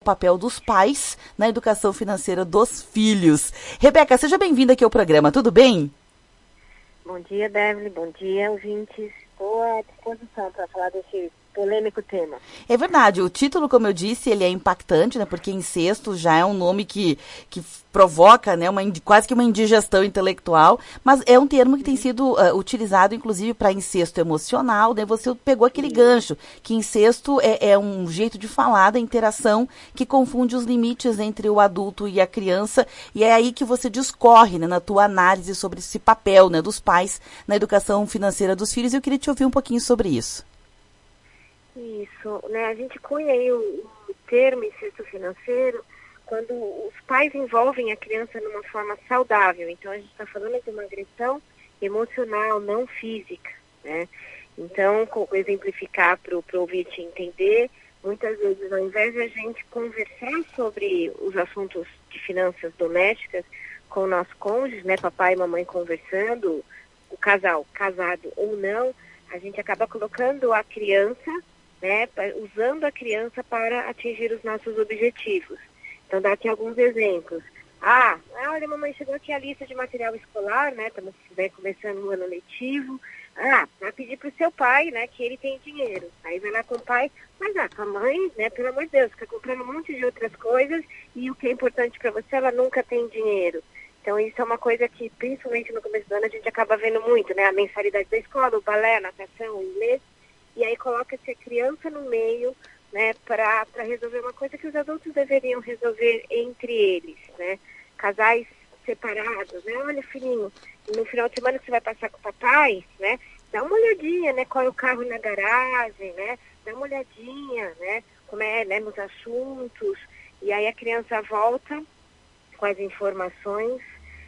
o papel dos pais na educação financeira dos filhos. Rebeca, seja bem-vinda aqui ao programa, tudo bem? Bom dia, Devly, bom dia, ouvintes. Estou à disposição para falar desse polêmico tema. É verdade, o título, como eu disse, ele é impactante, né? Porque incesto já é um nome que provoca, né, quase que uma indigestão intelectual, mas é um termo que tem sido utilizado, inclusive, para incesto emocional, né? Você pegou aquele gancho, que incesto é um jeito de falar da interação que confunde os limites entre o adulto e a criança, e é aí que você discorre, né, na tua análise sobre esse papel, né, dos pais na educação financeira dos filhos, e eu queria te ouvir um pouquinho sobre isso. Isso, né? A gente cunha aí o termo incesto financeiro quando os pais envolvem a criança numa forma saudável. Então, a gente está falando de uma agressão emocional, não física, né? Então, exemplificar para o ouvinte entender, muitas vezes, ao invés de a gente conversar sobre os assuntos de finanças domésticas com o nosso cônjuge, né, papai e mamãe conversando, o casal, casado ou não, a gente acaba colocando a criança, né, usando a criança para atingir os nossos objetivos. Então, dá aqui alguns exemplos. Olha, mamãe, chegou aqui a lista de material escolar, né, estamos começando o ano letivo. Vai pedir para o seu pai, né, que ele tem dinheiro. Aí vai lá com o pai, mas a mãe, né, pelo amor de Deus, fica comprando um monte de outras coisas e o que é importante para você, ela nunca tem dinheiro. Então, isso é uma coisa que, principalmente no começo do ano, a gente acaba vendo muito, né, a mensalidade da escola, o balé, a natação, o inglês, e aí coloca-se a criança no meio, né, para resolver uma coisa que os adultos deveriam resolver entre eles, né? Casais separados, né? Olha, filhinho, no final de semana que você vai passar com o papai, né? Dá uma olhadinha, né? Qual é o carro na garagem, né? Dá uma olhadinha, né? Como é, né? Nos assuntos. E aí a criança volta com as informações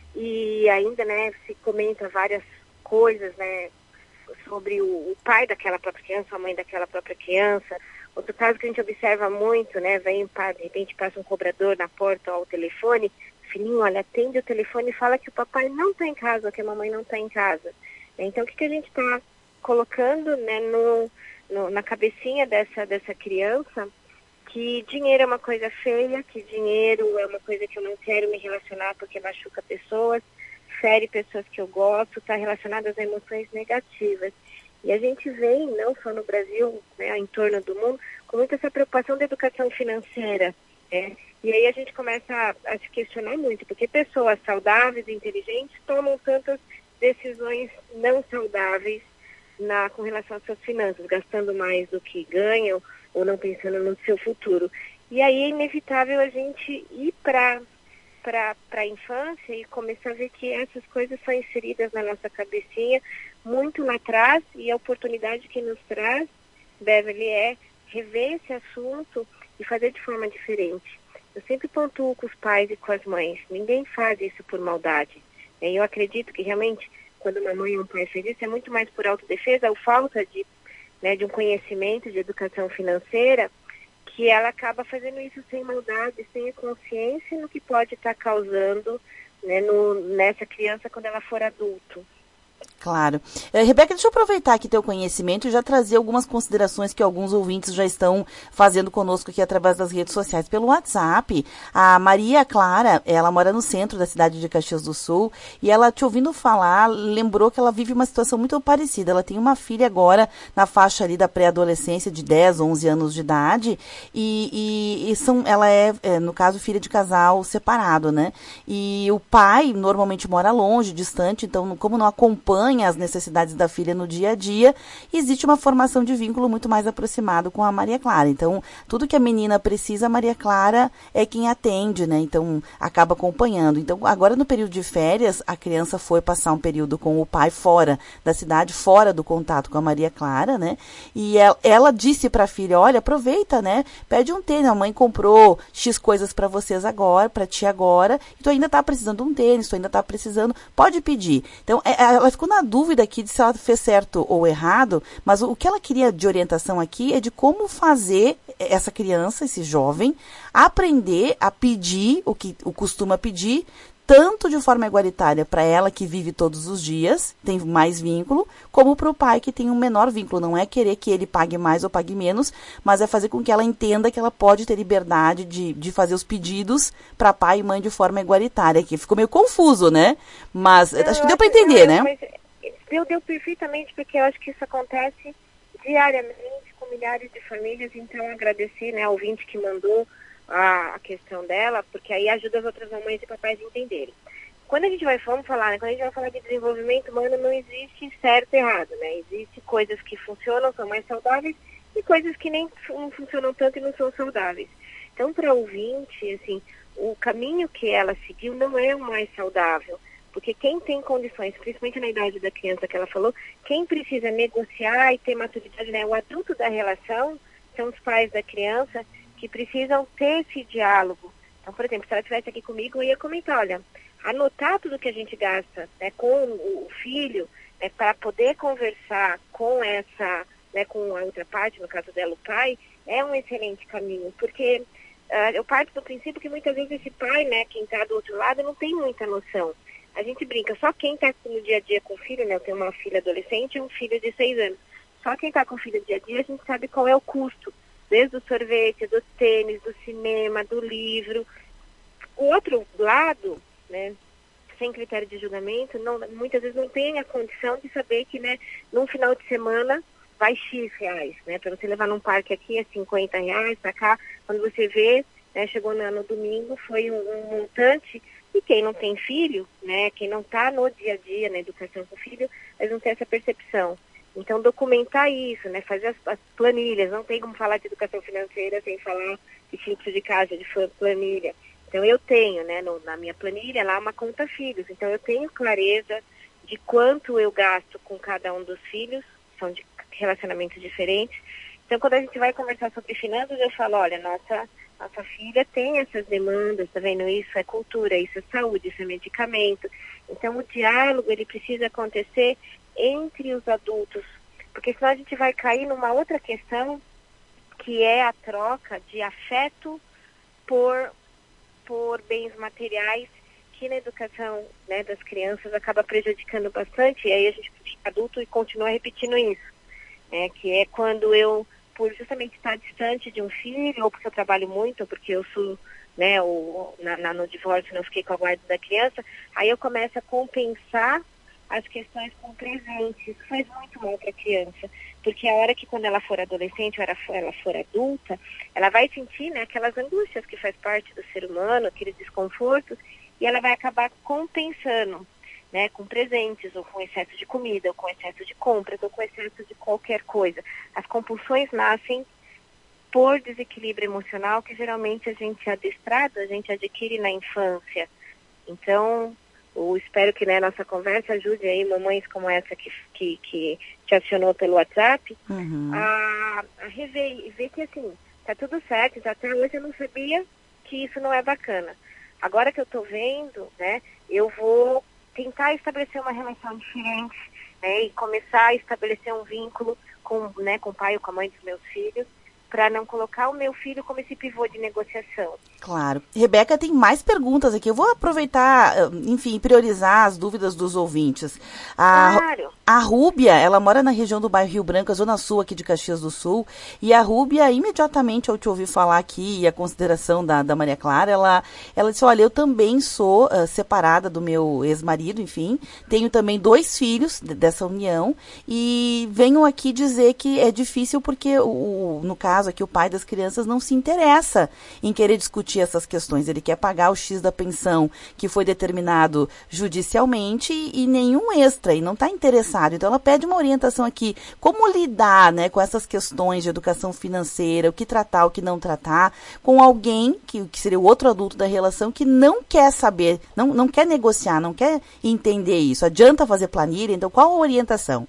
e ainda, né? Se comenta várias coisas, né? Sobre o pai daquela própria criança, a mãe daquela própria criança. Outro caso que a gente observa muito, né, de repente passa um cobrador na porta ou ao telefone, filhinho, olha, atende o telefone e fala que o papai não está em casa, que a mamãe não está em casa. Então, o que a gente está colocando, né, na cabecinha dessa criança, que dinheiro é uma coisa feia, que dinheiro é uma coisa que eu não quero me relacionar porque machuca pessoas, fere pessoas que eu gosto, está relacionado às emoções negativas. E a gente vê, não só no Brasil, né, em torno do mundo, com muita essa preocupação da educação financeira, né? E aí a gente começa a se questionar muito, porque pessoas saudáveis e inteligentes tomam tantas decisões não saudáveis com relação às suas finanças, gastando mais do que ganham ou não pensando no seu futuro. E aí é inevitável a gente ir para a infância e começar a ver que essas coisas são inseridas na nossa cabecinha muito lá atrás, e a oportunidade que nos traz, Beverly, é rever esse assunto e fazer de forma diferente. Eu sempre pontuo com os pais e com as mães, ninguém faz isso por maldade. E eu acredito que realmente, quando uma mãe ou um pai faz isso, é muito mais por autodefesa ou falta de um conhecimento de educação financeira, que ela acaba fazendo isso sem maldade, sem a consciência no que pode estar causando, né, nessa criança quando ela for adulto. Claro. Rebeca, deixa eu aproveitar aqui teu conhecimento e já trazer algumas considerações que alguns ouvintes já estão fazendo conosco aqui através das redes sociais. Pelo WhatsApp, a Maria Clara, ela mora no centro da cidade de Caxias do Sul, e ela, te ouvindo falar, lembrou que ela vive uma situação muito parecida. Ela tem uma filha agora na faixa ali da pré-adolescência, de 10, 11 anos de idade, ela é, no caso, filha de casal separado, né? E o pai normalmente mora longe, distante, então, como não acompanha as necessidades da filha no dia a dia, existe uma formação de vínculo muito mais aproximado com a Maria Clara. Então, tudo que a menina precisa, a Maria Clara é quem atende, né? Então, acaba acompanhando. Então, agora no período de férias, a criança foi passar um período com o pai fora da cidade, fora do contato com a Maria Clara, né? E ela disse para a filha, olha, aproveita, né? Pede um tênis, a mãe comprou X coisas para vocês agora, para ti agora, e tu ainda tá precisando de um tênis, tu ainda tá precisando, pode pedir. Então, ela ficou na dúvida aqui de se ela fez certo ou errado, mas o que ela queria de orientação aqui é de como fazer essa criança, esse jovem, aprender a pedir o que costuma pedir, tanto de forma igualitária para ela que vive todos os dias, tem mais vínculo, como para o pai que tem um menor vínculo. Não é querer que ele pague mais ou pague menos, mas é fazer com que ela entenda que ela pode ter liberdade de fazer os pedidos para pai e mãe de forma igualitária. Aqui ficou meio confuso, né? Mas acho que deu para entender, né? Mas deu perfeitamente, porque eu acho que isso acontece diariamente com milhares de famílias. Então, agradecer, né, ao ouvinte que mandou a questão dela, porque aí ajuda as outras mamães e papais a entenderem. Quando a gente vai, vamos falar, né, quando a gente vai falar de desenvolvimento humano, não existe certo e errado, né? Existem coisas que funcionam, são mais saudáveis, e coisas que nem não funcionam tanto e não são saudáveis. Então, para ouvinte, assim, o caminho que ela seguiu não é o mais saudável, porque quem tem condições, principalmente na idade da criança que ela falou, quem precisa negociar e ter maturidade, né, o adulto da relação são os pais da criança, que precisam ter esse diálogo. Então, por exemplo, se ela estivesse aqui comigo, eu ia comentar, olha, anotar tudo que a gente gasta, né, com o filho, né, para poder conversar com essa, né, com a outra parte, no caso dela, o pai, é um excelente caminho, porque eu parto do princípio que muitas vezes esse pai, né, quem está do outro lado, não tem muita noção. A gente brinca, só quem está no dia a dia com o filho, né, eu tenho uma filha adolescente e um filho de 6 anos, só quem está com o filho dia a dia, a gente sabe qual é o custo, desde o sorvete, do tênis, do cinema, do livro. O outro lado, né, sem critério de julgamento, muitas vezes não tem a condição de saber que, né, num final de semana vai X reais, né, para você levar num parque aqui é R$50, para cá, quando você vê, né, chegou no domingo, foi um montante, e quem não tem filho, né, quem não está no dia a dia na educação com o filho, eles não têm essa percepção. Então, documentar isso, né, fazer as planilhas, não tem como falar de educação financeira sem falar de fluxo de caixa, de planilha. Então, eu tenho, né, na minha planilha lá uma conta filhos. Então, eu tenho clareza de quanto eu gasto com cada um dos filhos, são de relacionamentos diferentes. Então, quando a gente vai conversar sobre finanças, eu falo, olha, nossa filha tem essas demandas, tá vendo? Isso é cultura, isso é saúde, isso é medicamento. Então, o diálogo, ele precisa acontecer entre os adultos, porque senão a gente vai cair numa outra questão, que é a troca de afeto por bens materiais, que na educação, né, das crianças acaba prejudicando bastante, e aí a gente fica adulto e continua repetindo isso, né, que é quando eu, por justamente estar distante de um filho, ou porque eu trabalho muito, ou porque eu sou, né, no divórcio não fiquei com a guarda da criança, aí eu começo a compensar as questões com presentes. Isso faz muito mal para a criança, porque a hora que quando ela for adolescente ou ela for adulta, ela vai sentir, né, aquelas angústias que faz parte do ser humano, aqueles desconfortos, e ela vai acabar compensando, né, com presentes, ou com excesso de comida, ou com excesso de compras, ou com excesso de qualquer coisa. As compulsões nascem por desequilíbrio emocional, que geralmente a gente adestrado, a gente adquire na infância. Então, eu espero que, né, nossa conversa ajude aí mamães como essa que te acionou pelo WhatsApp, a rever e ver que, assim, tá tudo certo, até hoje eu não sabia que isso não é bacana. Agora que eu tô vendo, né, eu vou tentar estabelecer uma relação diferente, né, e começar a estabelecer um vínculo com, né, com o pai ou com a mãe dos meus filhos, para não colocar o meu filho como esse pivô de negociação. Claro. Rebeca, tem mais perguntas aqui. Eu vou aproveitar, enfim, priorizar as dúvidas dos ouvintes. Claro. A Rúbia, ela mora na região do bairro Rio Branco, a zona sul aqui de Caxias do Sul, e a Rúbia, imediatamente ao te ouvir falar aqui, e a consideração da Maria Clara, ela disse, olha, eu também sou separada do meu ex-marido, enfim, tenho também 2 filhos dessa união, e venho aqui dizer que é difícil porque, no caso aqui, o pai das crianças não se interessa em querer discutir essas questões. Ele quer pagar o X da pensão que foi determinado judicialmente e nenhum extra, e não está interessado. Então, ela pede uma orientação aqui. Como lidar, né, com essas questões de educação financeira, o que tratar, o que não tratar, com alguém, que seria o outro adulto da relação, que não quer saber, não quer negociar, não quer entender isso. Adianta fazer planilha? Então, qual a orientação?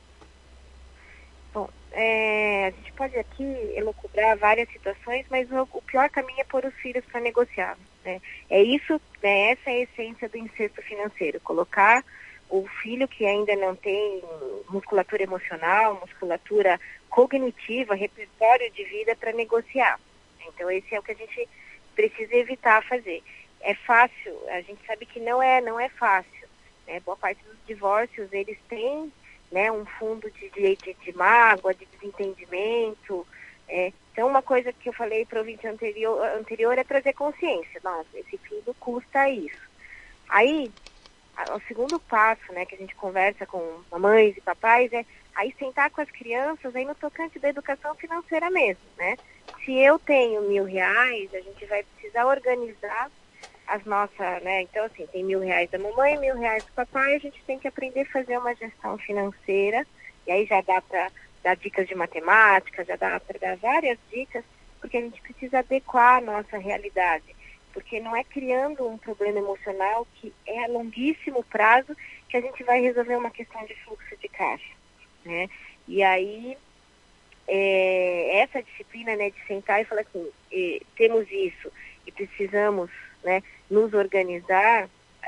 A gente pode aqui elucubrar várias situações, mas o pior caminho é pôr os filhos para negociar, né? É isso, né, essa é a essência do incesto financeiro, colocar o filho que ainda não tem musculatura emocional, musculatura cognitiva, repertório de vida para negociar. Então, esse é o que a gente precisa evitar fazer. é fácil, a gente sabe que não é fácil, né? Boa parte dos divórcios, eles têm, né, um fundo de mágoa, de desentendimento. Então, uma coisa que eu falei para o ouvinte anterior é trazer consciência. Nossa, esse filho custa isso. Aí, o segundo passo, né, que a gente conversa com mamães e papais é aí sentar com as crianças aí no tocante da educação financeira mesmo, né? Se eu tenho R$1.000, a gente vai precisar organizar as nossas, né? Então, assim, tem R$1.000 da mamãe, R$1.000 do papai, a gente tem que aprender a fazer uma gestão financeira, e aí já dá para dar dicas de matemática, já dá para dar várias dicas, porque a gente precisa adequar a nossa realidade, porque não é criando um problema emocional que é a longuíssimo prazo que a gente vai resolver uma questão de fluxo de caixa, né? E aí, essa disciplina, né, de sentar e falar assim, temos isso e precisamos, né, nos organizar,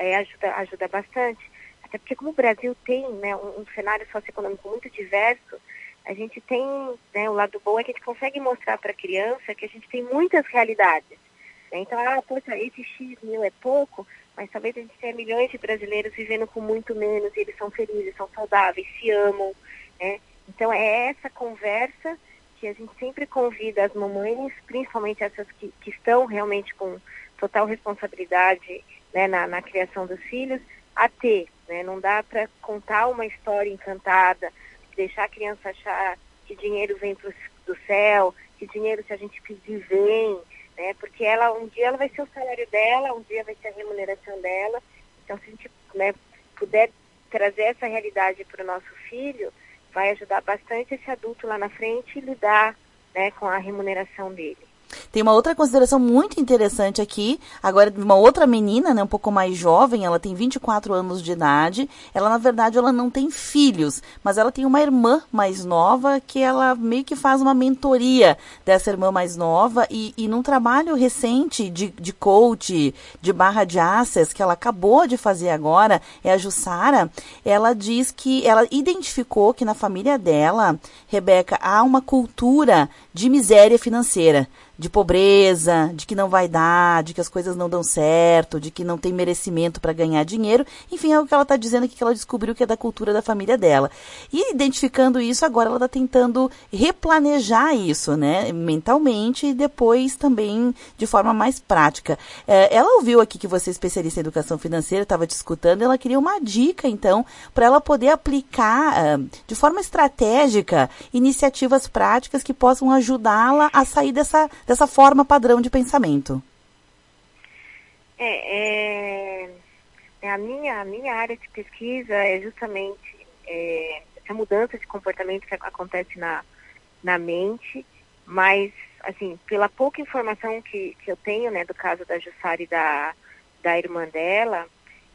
ajuda bastante. Até porque como o Brasil tem, né, um cenário socioeconômico muito diverso, a gente tem, né, o lado bom é que a gente consegue mostrar para a criança que a gente tem muitas realidades. Né? Então, poxa, esse X mil é pouco, mas talvez a gente tenha milhões de brasileiros vivendo com muito menos, e eles são felizes, são saudáveis, se amam, né? Então, é essa conversa que a gente sempre convida as mamães, principalmente essas que estão realmente com total responsabilidade, né, na criação dos filhos, a ter, né? Não dá para contar uma história encantada, deixar a criança achar que dinheiro vem do céu, que dinheiro, se a gente pedir, vem, né? Porque um dia ela vai ser o salário dela, um dia vai ser a remuneração dela. Então, se a gente, né, puder trazer essa realidade para o nosso filho, vai ajudar bastante esse adulto lá na frente a lidar, né, com a remuneração dele. Tem uma outra consideração muito interessante aqui, agora de uma outra menina, né, um pouco mais jovem, ela tem 24 anos de idade, ela na verdade ela não tem filhos, mas ela tem uma irmã mais nova que ela meio que faz uma mentoria dessa irmã mais nova e num trabalho recente de coach, de barra de access, que ela acabou de fazer agora, é a Jussara, ela diz que ela identificou que na família dela, Rebeca, há uma cultura de miséria financeira, de pobreza, de que não vai dar, de que as coisas não dão certo, de que não tem merecimento para ganhar dinheiro. Enfim, é o que ela está dizendo aqui, que ela descobriu que é da cultura da família dela. E identificando isso, agora ela está tentando replanejar isso, né, mentalmente e depois também de forma mais prática. Ela ouviu aqui que você é especialista em educação financeira, estava te escutando, ela queria uma dica, então, para ela poder aplicar de forma estratégica iniciativas práticas que possam ajudá-la a sair dessa forma padrão de pensamento. A minha área de pesquisa é justamente essa mudança de comportamento que acontece na mente, mas, assim, pela pouca informação que eu tenho, né, do caso da Jussara e da irmã dela,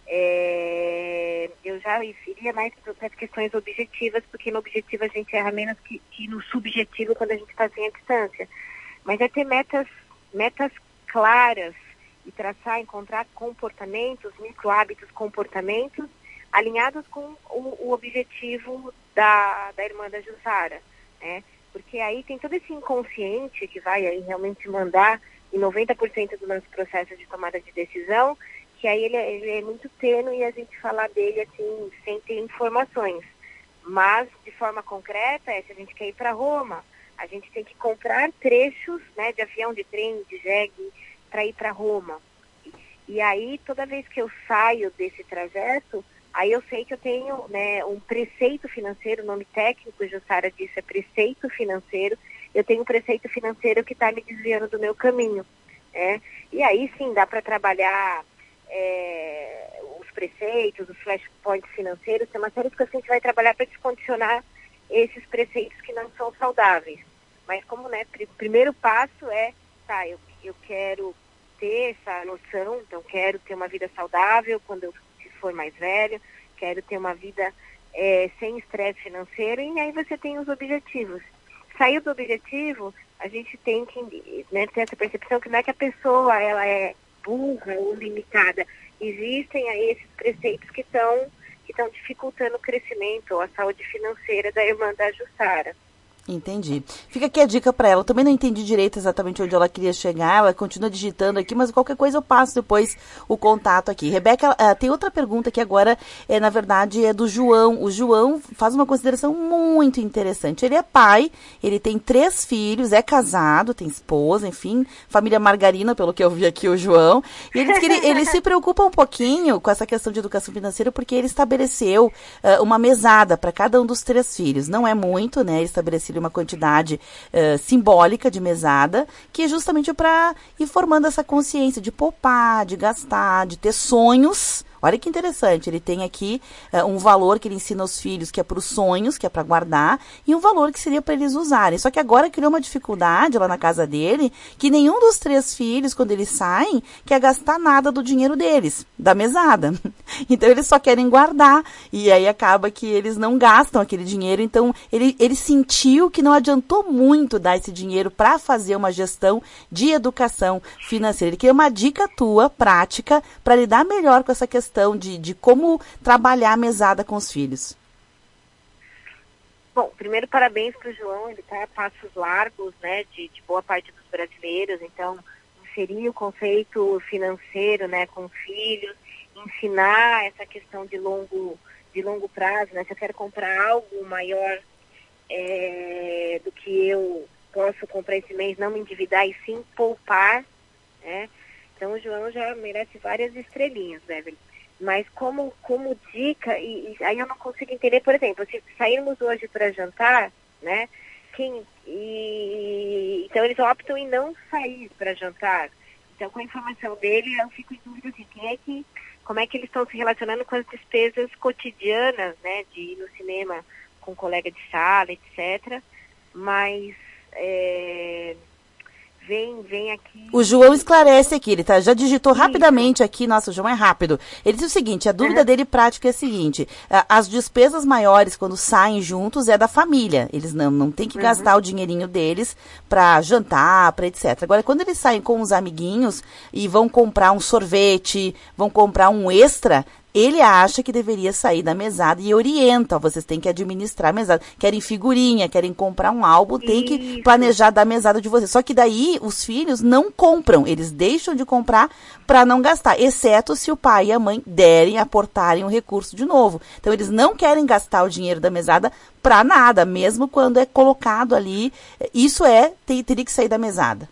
eu já iria mais para as questões objetivas, porque no objetivo a gente erra menos que no subjetivo quando a gente está sem a distância. Mas é ter metas claras e encontrar comportamentos, micro-hábitos, comportamentos alinhados com o objetivo da irmã da Jussara, né? Porque aí tem todo esse inconsciente que vai aí realmente mandar em 90% do nosso processo de tomada de decisão, que aí ele é muito tênue e a gente falar dele assim, sem ter informações. Mas, de forma concreta, se a gente quer ir para Roma, a gente tem que comprar trechos, né, de avião, de trem, de jegue, para ir para Roma. E aí, toda vez que eu saio desse trajeto, aí eu sei que eu tenho, né, um preceito financeiro, o nome técnico, Jussara disse, é preceito financeiro. Eu tenho um preceito financeiro que está me desviando do meu caminho. Né? E aí, sim, dá para trabalhar os preceitos, os flashpoints financeiros, tem uma série de coisas que a gente vai trabalhar para descondicionar esses preceitos que não são saudáveis. Mas como, né, primeiro passo eu quero ter essa noção, então quero ter uma vida saudável quando eu for mais velho, quero ter uma vida sem estresse financeiro, e aí você tem os objetivos. Saiu do objetivo, a gente tem que, né, ter essa percepção que não é que a pessoa ela é burra ou limitada, existem aí esses preceitos que estão dificultando o crescimento ou a saúde financeira da irmã da Jussara. Entendi. Fica aqui a dica para ela. Eu também não entendi direito exatamente onde ela queria chegar. Ela continua digitando aqui, mas qualquer coisa eu passo depois o contato aqui. Rebeca, tem outra pergunta que agora, na verdade, é do João. O João faz uma consideração muito interessante. Ele é pai, ele tem 3 filhos, é casado, tem esposa, enfim, família margarina, pelo que eu vi aqui, o João. E ele diz que ele se preocupa um pouquinho com essa questão de educação financeira porque ele estabeleceu uma mesada para cada um dos 3 filhos. Não é muito, né? Ele estabeleceu uma quantidade simbólica de mesada, que é justamente para ir formando essa consciência de poupar, de gastar, de ter sonhos. Olha que interessante, ele tem aqui um valor que ele ensina aos filhos, que é para os sonhos, que é para guardar, e um valor que seria para eles usarem. Só que agora criou uma dificuldade lá na casa dele, que nenhum dos 3 filhos, quando eles saem, quer gastar nada do dinheiro deles, da mesada. Então eles só querem guardar, e aí acaba que eles não gastam aquele dinheiro. Então ele sentiu que não adiantou muito dar esse dinheiro para fazer uma gestão de educação financeira. Ele queria uma dica tua, prática, para lidar melhor com essa questão de como trabalhar a mesada com os filhos. Bom, primeiro parabéns para o João, ele está a passos largos, né, de boa parte dos brasileiros. Então, inserir o conceito financeiro, né, com filhos, ensinar essa questão de longo prazo, né, se eu quero comprar algo maior do que eu posso comprar esse mês, não me endividar e sim poupar, né. Então, o João já merece várias estrelinhas, Evelyn. Mas como dica, e aí eu não consigo entender, por exemplo, se sairmos hoje para jantar, né? Então eles optam em não sair para jantar. Então, com a informação dele, eu fico em dúvida assim, como é que eles estão se relacionando com as despesas cotidianas, né? De ir no cinema com um colega de sala, etc. Mas vem aqui... O João esclarece aqui, ele já digitou rapidamente aqui, nossa, o João é rápido. Ele diz o seguinte, a dúvida dele prática é a seguinte, as despesas maiores quando saem juntos é da família, eles não tem que gastar o dinheirinho deles para jantar, para etc. Agora, quando eles saem com os amiguinhos e vão comprar um sorvete, vão comprar um extra... Ele acha que deveria sair da mesada e orienta, vocês têm que administrar a mesada. Querem figurinha, querem comprar um álbum, tem que planejar da mesada de vocês. Só que daí os filhos não compram, eles deixam de comprar para não gastar, exceto se o pai e a mãe aportarem o recurso de novo. Então eles não querem gastar o dinheiro da mesada para nada, mesmo quando é colocado ali. Isso teria que sair da mesada.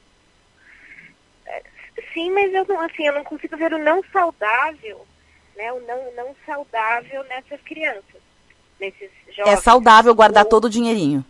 Sim, mas eu não consigo ver o não saudável, né, o não saudável nessas crianças, nesses jovens. É saudável guardar todo o dinheirinho.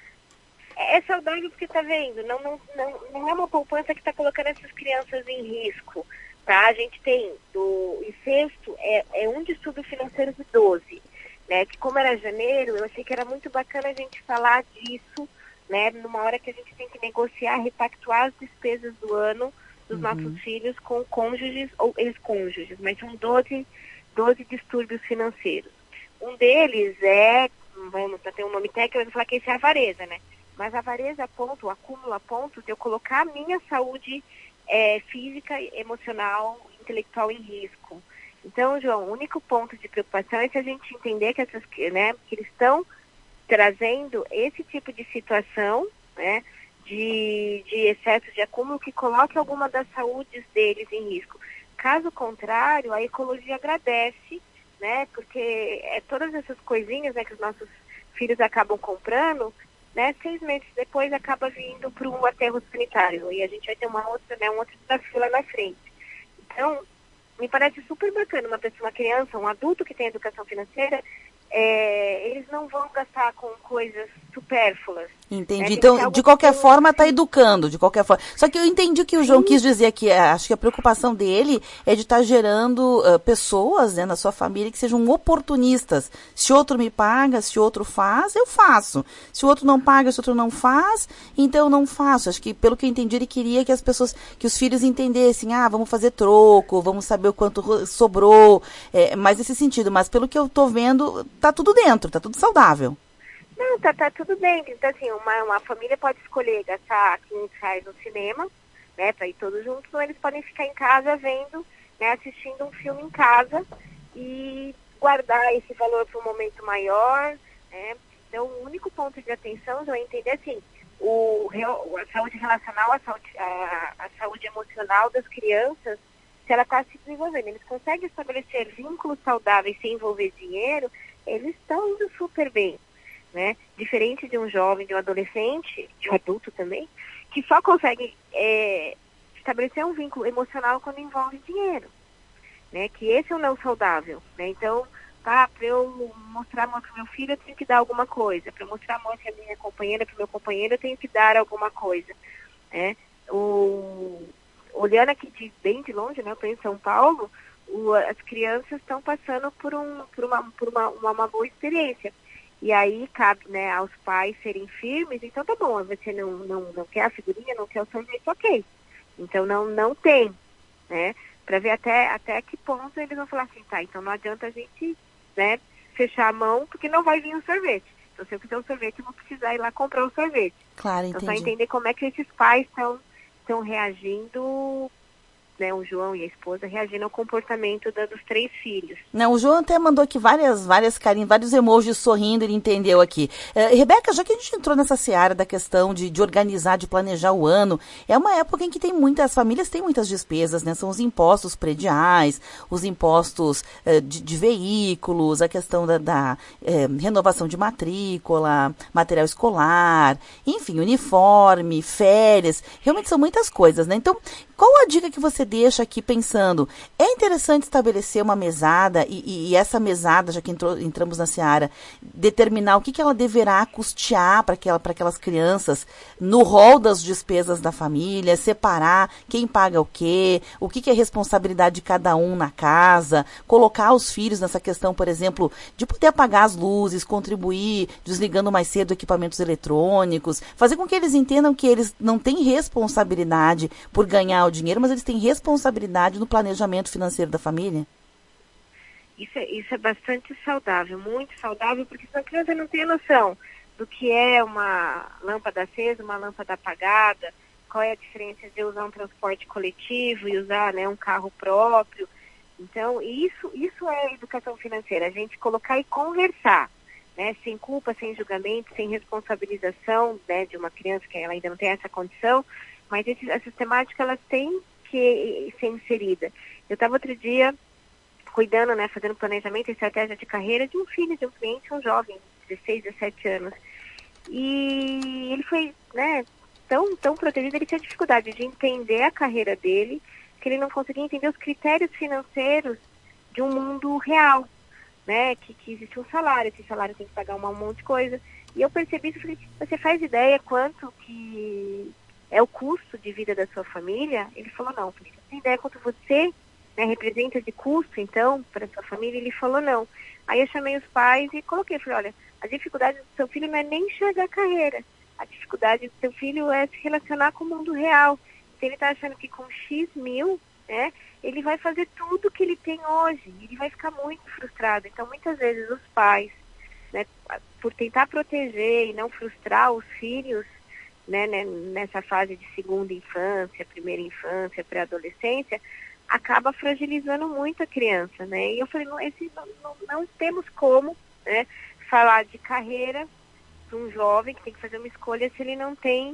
É saudável porque está vendo, não é uma poupança que está colocando essas crianças em risco, tá? A gente tem em sexto, um distúrbio financeiro de 12, né? Que como era janeiro, eu achei que era muito bacana a gente falar disso, né? Numa hora que a gente tem que negociar, repactuar as despesas do ano dos nossos filhos com cônjuges ou ex-cônjuges, mas são 12 distúrbios financeiros. Um deles tem um nome técnico, eu vou falar que esse é a avareza, né? Mas a avareza o acúmulo a ponto de eu colocar a minha saúde física, emocional, intelectual em risco. Então, João, o único ponto de preocupação é se a gente entender que que eles estão trazendo esse tipo de situação, né? De excesso de acúmulo que coloque alguma das saúdes deles em risco. Caso contrário, a ecologia agradece, né? Porque todas essas coisinhas, né, que os nossos filhos acabam comprando, né, 6 meses depois acaba vindo para o aterro sanitário. E a gente vai ter um outro desafio lá na frente. Então, me parece super bacana uma criança, um adulto que tem educação financeira, eles não vão gastar com coisas supérfluas. Entendi. Então, de qualquer forma, está educando, de qualquer forma. Só que eu entendi o que o João quis dizer aqui. Acho que a preocupação dele é de estar gerando pessoas, né, na sua família que sejam oportunistas. Se outro me paga, se outro faz, eu faço. Se o outro não paga, se o outro não faz, então eu não faço. Acho que, pelo que eu entendi, ele queria que que os filhos entendessem, vamos fazer troco, vamos saber o quanto sobrou, mais nesse sentido. Mas pelo que eu estou vendo, tá tudo dentro, tá tudo saudável. Não, tá tudo bem. Então, assim, uma família pode escolher gastar R$500 no cinema, né, para ir todos juntos, ou eles podem ficar em casa vendo, né, assistindo um filme em casa e guardar esse valor para um momento maior, né, Então, o único ponto de atenção já é entender, assim, a saúde relacional, a saúde emocional das crianças, se ela está se desenvolvendo. Eles conseguem estabelecer vínculos saudáveis sem envolver dinheiro, eles estão indo super bem, né? Diferente de um jovem, de um adolescente, de um adulto também, que só consegue estabelecer um vínculo emocional quando envolve dinheiro, né? Que esse é o não saudável, né? Então, para eu mostrar amor para o meu filho, eu tenho que dar alguma coisa. Para mostrar amor para a minha companheira, para o meu companheiro, eu tenho que dar alguma coisa, né? Olhando aqui bem de longe, né? Eu estou em São Paulo, as crianças estão passando por uma boa experiência. E aí cabe, né, aos pais serem firmes. Então tá bom, você não quer a figurinha, não quer o sorvete, ok. Então não tem, né? Para ver até que ponto eles vão falar assim, tá, então não adianta a gente, né, fechar a mão, porque não vai vir o sorvete. Então, se eu quiser um sorvete, eu vou precisar ir lá comprar o sorvete. Claro, então, entendi. só entender como é que esses pais estão reagindo, né, o João e a esposa reagindo ao comportamento dos 3 filhos. Não, o João até mandou aqui várias carinhas, vários emojis sorrindo, ele entendeu aqui. Rebeca, já que a gente entrou nessa seara da questão de organizar, de planejar o ano, é uma época em que as famílias têm muitas despesas, né? São os impostos prediais, os impostos de veículos, a questão da renovação de matrícula, material escolar, enfim, uniforme, férias, realmente são muitas coisas, né? Então, qual a dica que você deixa aqui pensando? É interessante estabelecer uma mesada e essa mesada, já que entramos na seara, determinar o que ela deverá custear para aquelas crianças no rol das despesas da família, separar quem paga o que é responsabilidade de cada um na casa, colocar os filhos nessa questão, por exemplo, de poder apagar as luzes, contribuir desligando mais cedo equipamentos eletrônicos, fazer com que eles entendam que eles não têm responsabilidade por ganhar o dinheiro, mas eles têm responsabilidade no planejamento financeiro da família? Isso é bastante saudável, muito saudável, porque senão a criança não tem noção do que é uma lâmpada acesa, uma lâmpada apagada, qual é a diferença de usar um transporte coletivo e usar, né, um carro próprio. Então, isso é educação financeira, a gente colocar e conversar, né, sem culpa, sem julgamento, sem responsabilização, né, de uma criança que ela ainda não tem essa condição, mas essas temáticas elas têm que ser inseridas. Eu estava outro dia cuidando, né, fazendo planejamento e estratégia de carreira de um filho de um cliente, um jovem, 16, 17 anos. E ele foi, né, tão protegido, ele tinha dificuldade de entender a carreira dele, que ele não conseguia entender os critérios financeiros de um mundo real, né, que existe um salário, esse salário tem que pagar um monte de coisa. E eu percebi isso, falei, você faz ideia quanto que é o custo de vida da sua família? Ele falou, não. Falei, você tem ideia quanto você, né, representa de custo, então, para a sua família? Ele falou, não. Aí eu chamei os pais e coloquei, falei, olha, a dificuldade do seu filho não é nem enxergar a carreira. A dificuldade do seu filho é se relacionar com o mundo real. Então, ele está achando que com X mil, né, ele vai fazer tudo que ele tem hoje. Ele vai ficar muito frustrado. Então, muitas vezes, os pais, né, por tentar proteger e não frustrar os filhos, né, nessa fase de segunda infância, primeira infância, pré-adolescência, acaba fragilizando muito a criança, né? E eu falei, não temos como, né, falar de carreira para um jovem que tem que fazer uma escolha se ele não tem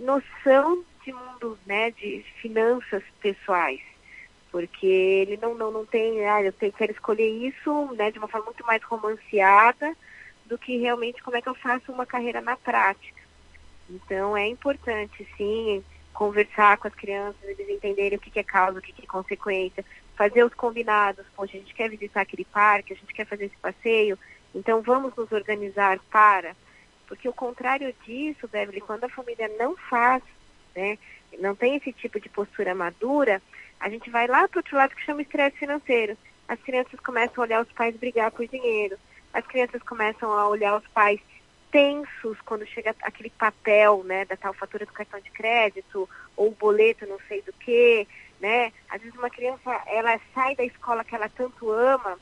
noção de mundo, né, de finanças pessoais. Porque ele não tem, quero escolher isso, né, de uma forma muito mais romanceada do que realmente como é que eu faço uma carreira na prática. Então, é importante, sim, conversar com as crianças, eles entenderem o que é causa, o que é consequência, fazer os combinados. Poxa, a gente quer visitar aquele parque, a gente quer fazer esse passeio, então vamos nos organizar para. Porque o contrário disso, Beverly, quando a família não faz, né, não tem esse tipo de postura madura, a gente vai lá para o outro lado que chama estresse financeiro. As crianças começam a olhar os pais brigar por dinheiro, as crianças começam a olhar os pais tensos quando chega aquele papel, né, da tal fatura do cartão de crédito, ou o boleto não sei do que, né? Às vezes uma criança, ela sai da escola que ela tanto ama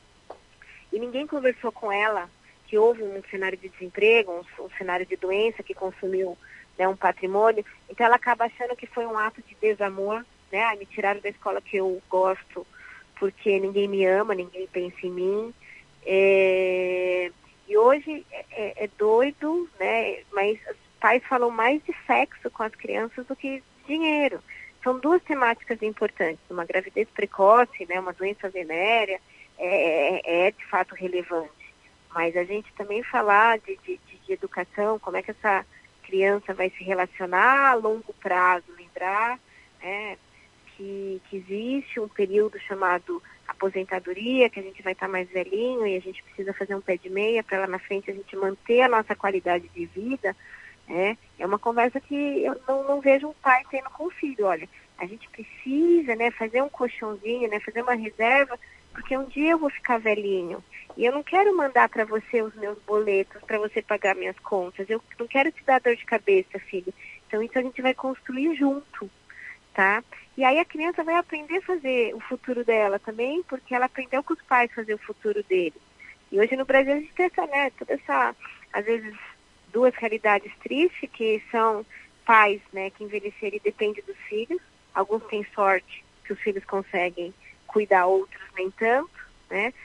e ninguém conversou com ela que houve um cenário de desemprego, um cenário de doença que consumiu, né, um patrimônio, então ela acaba achando que foi um ato de desamor, né? Me tiraram da escola que eu gosto porque ninguém me ama, ninguém pensa em mim. E E hoje é doido, né? Mas os pais falam mais de sexo com as crianças do que de dinheiro. São duas temáticas importantes. Uma gravidez precoce, né? Uma doença venérea é de fato relevante. Mas a gente também falar de educação, como é que essa criança vai se relacionar a longo prazo, lembrar, né, que existe um período chamado aposentadoria, que a gente vai estar mais velhinho e a gente precisa fazer um pé de meia para lá na frente a gente manter a nossa qualidade de vida, né? É uma conversa que eu não vejo um pai tendo com o filho. Olha, a gente precisa, né, fazer um colchãozinho, né, fazer uma reserva, porque um dia eu vou ficar velhinho e eu não quero mandar para você os meus boletos para você pagar minhas contas. Eu não quero te dar dor de cabeça, filho. Então isso a gente vai construir junto, tá? E aí a criança vai aprender a fazer o futuro dela também, porque ela aprendeu com os pais fazer o futuro dele. E hoje no Brasil a gente tem essa, né, toda essa, às vezes, duas realidades tristes, que são pais, né, que envelheceram e dependem dos filhos. Alguns têm sorte que os filhos conseguem cuidar, outros nem tanto, né?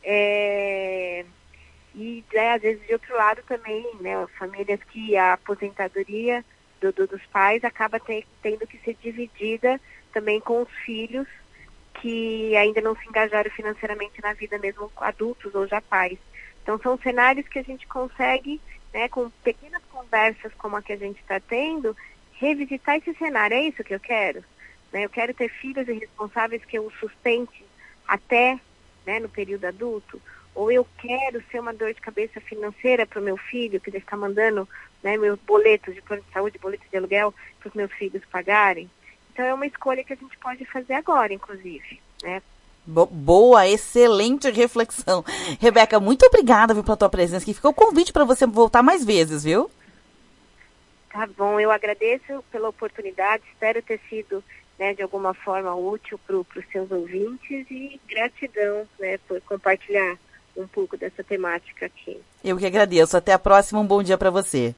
E às vezes de outro lado também, né, famílias que a aposentadoria dos pais acaba tendo que ser dividida também com os filhos que ainda não se engajaram financeiramente na vida, mesmo adultos ou já pais. Então são cenários que a gente consegue, né, com pequenas conversas como a que a gente está tendo, revisitar esse cenário. É isso que eu quero? Né? Eu quero ter filhos irresponsáveis que eu os sustente até, né, no período adulto? Ou eu quero ser uma dor de cabeça financeira para o meu filho, que ele está mandando, né, meus boletos de plano de saúde, boletos de aluguel, para os meus filhos pagarem? Então é uma escolha que a gente pode fazer agora, inclusive, né? Boa, excelente reflexão. Rebeca, muito obrigada, viu, pela tua presença aqui. Ficou o convite para você voltar mais vezes, viu? Tá bom, eu agradeço pela oportunidade, espero ter sido, né, de alguma forma útil para os seus ouvintes e gratidão, né, por compartilhar um pouco dessa temática aqui. Eu que agradeço. Até a próxima. Um bom dia para você.